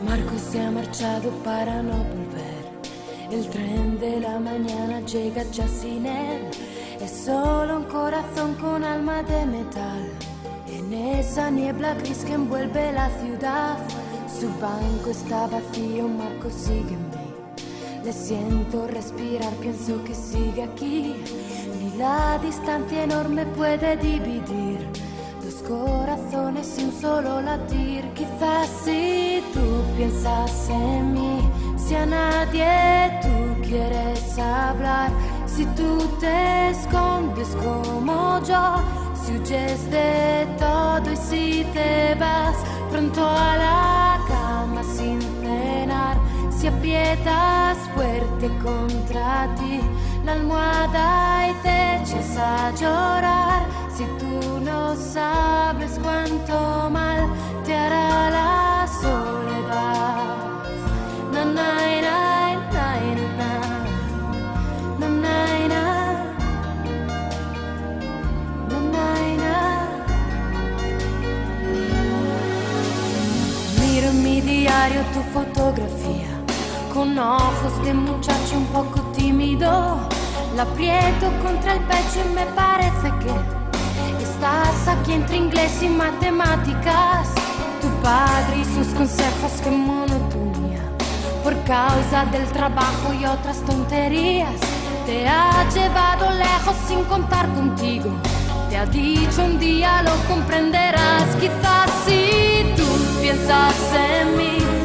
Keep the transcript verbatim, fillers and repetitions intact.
Marco se ha marchado para no volver. El tren de la mañana llega ya sin él. Es solo un corazón con alma de metal. En esa niebla gris que envuelve la ciudad, su banco está vacío, Marco sigue en mí. Le siento respirar, pienso que sigue aquí. Ni la distancia enorme puede dividir dos corazones y un solo latir. Quizás si tú piensas en mí, si a nadie tú quieres hablar, si tú te escondes como yo, si huyes de todo y si te vas pronto a la cama sin cenar, si aprietas fuerte contra ti la almohada y te echas a llorar, si tú no sabes cuánto mal te hará la soledad. Na, na, na, na, na, na, na, na. Miro en mi diario tu fotografía, con ojos de muchacho un poco tímido. La aprieto contra el pecho y me parece que estás aquí entre inglés y matemáticas. Tu padre y sus consejos, qué monotonía. Por causa del trabajo y otras tonterías, te ha llevado lejos sin contar contigo. Te ha dicho un día lo comprenderás. Quizás si tú piensas en mí,